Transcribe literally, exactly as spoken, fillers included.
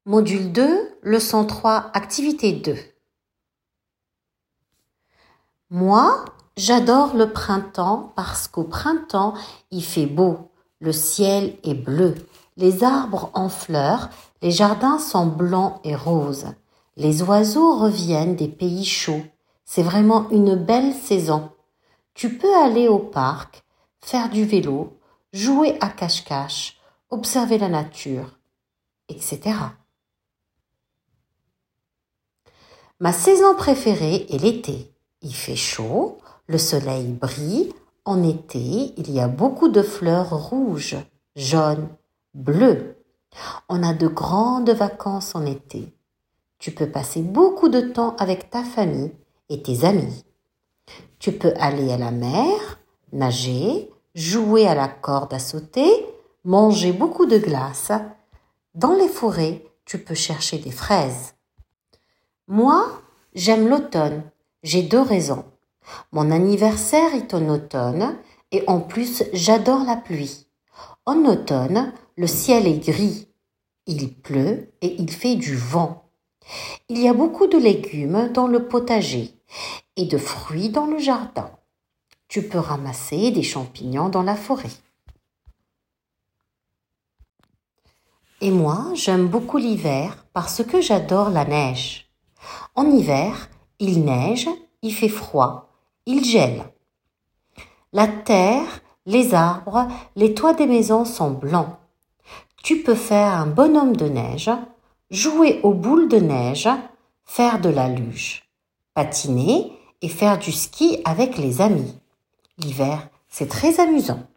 Module deux, leçon trois, activité deux. Moi, j'adore le printemps parce qu'au printemps, il fait beau, le ciel est bleu, les arbres en fleurs, les jardins sont blancs et roses. Les oiseaux reviennent des pays chauds. C'est vraiment une belle saison. Tu peux aller au parc, faire du vélo, jouer à cache-cache, observer la nature, et cetera. Ma saison préférée est l'été. Il fait chaud, le soleil brille. En été, il y a beaucoup de fleurs rouges, jaunes, bleues. On a de grandes vacances en été. Tu peux passer beaucoup de temps avec ta famille et tes amis. Tu peux aller à la mer, nager, jouer à la corde à sauter, manger beaucoup de glace. Dans les forêts, tu peux chercher des fraises. Moi, j'aime l'automne. J'ai deux raisons. Mon anniversaire est en automne et en plus, j'adore la pluie. En automne, le ciel est gris. Il pleut et il fait du vent. Il y a beaucoup de légumes dans le potager et de fruits dans le jardin. Tu peux ramasser des champignons dans la forêt. Et moi, j'aime beaucoup l'hiver parce que j'adore la neige. En hiver, il neige, il fait froid, il gèle. La terre, les arbres, les toits des maisons sont blancs. Tu peux faire un bonhomme de neige, jouer aux boules de neige, faire de la luge, patiner et faire du ski avec les amis. L'hiver, c'est très amusant.